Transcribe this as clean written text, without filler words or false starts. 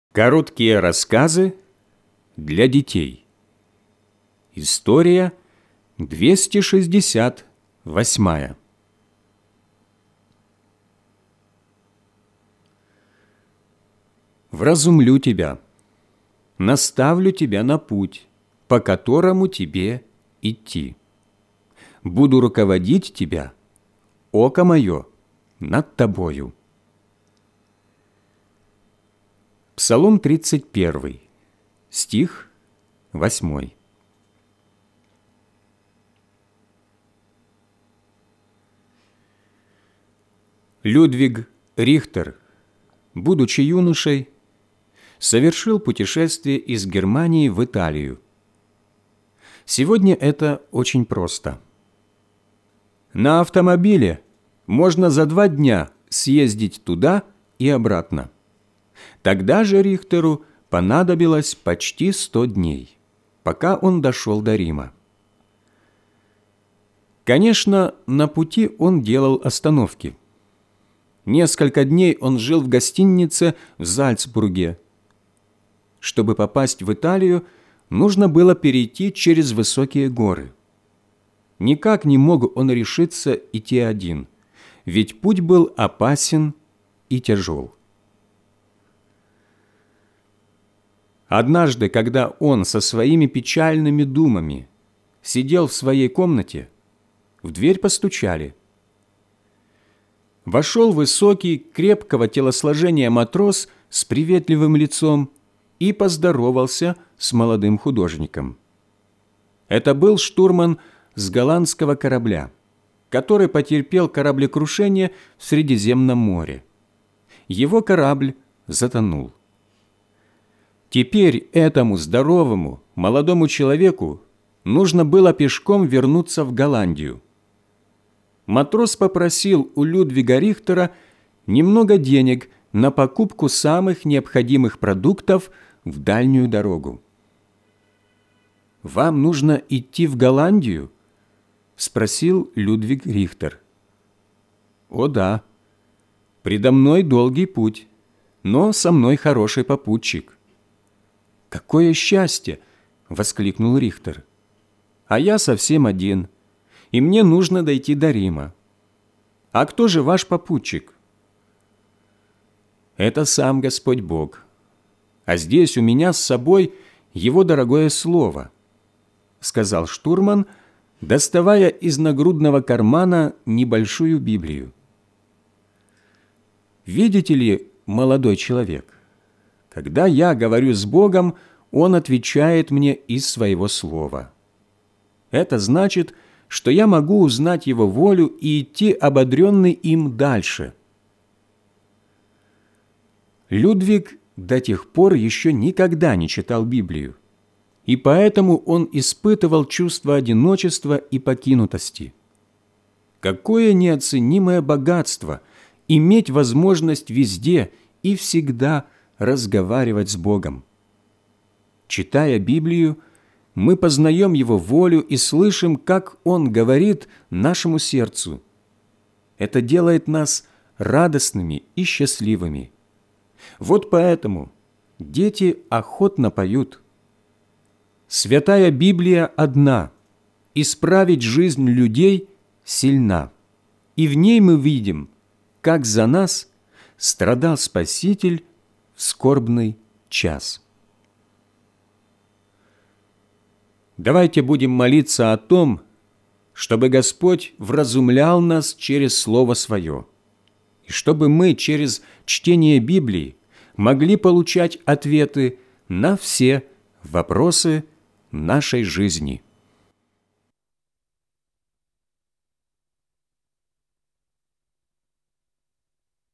Короткие рассказы для детей. История 268. Вразумлю тебя, наставлю тебя на путь, по которому тебе идти. Буду руководить тебя, око мое над тобою. Псалом 31, стих 8. Людвиг Рихтер, будучи юношей, совершил путешествие из Германии в Италию. Сегодня это очень просто. На автомобиле можно за 2 дня съездить туда и обратно. Тогда же Рихтеру понадобилось почти 100 дней, пока он дошел до Рима. Конечно, на пути он делал остановки. Несколько дней он жил в гостинице в Зальцбурге. Чтобы попасть в Италию, нужно было перейти через высокие горы. Никак не мог он решиться идти один, ведь путь был опасен и тяжел. Однажды, когда он со своими печальными думами сидел в своей комнате, в дверь постучали. Вошел высокий, крепкого телосложения матрос с приветливым лицом и поздоровался с молодым художником. Это был штурман с голландского корабля, который потерпел кораблекрушение в Средиземном море. Его корабль затонул. Теперь этому здоровому, молодому человеку нужно было пешком вернуться в Голландию. Матрос попросил у Людвига Рихтера немного денег на покупку самых необходимых продуктов в дальнюю дорогу. «Вам нужно идти в Голландию?» – спросил Людвиг Рихтер. «О да, предо мной долгий путь, но со мной хороший попутчик». «Какое счастье!» – воскликнул Рихтер. «А я совсем один, и мне нужно дойти до Рима. А кто же ваш попутчик?» «Это сам Господь Бог. А здесь у меня с собой Его дорогое Слово», – сказал штурман, доставая из нагрудного кармана небольшую Библию. «Видите ли, молодой человек, когда я говорю с Богом, Он отвечает мне из Своего Слова. Это значит, что я могу узнать Его волю и идти ободренный им дальше». Людвиг до тех пор еще никогда не читал Библию, и поэтому он испытывал чувство одиночества и покинутости. Какое неоценимое богатство иметь возможность везде и всегда разговаривать с Богом. Читая Библию, мы познаем Его волю и слышим, как Он говорит нашему сердцу. Это делает нас радостными и счастливыми. Вот поэтому дети охотно поют. Святая Библия одна, исправить жизнь людей сильна, и в ней мы видим, как за нас страдал Спаситель в скорбный час. Давайте будем молиться о том, чтобы Господь вразумлял нас через Слово Свое, и чтобы мы через чтение Библии могли получать ответы на все вопросы нашей жизни.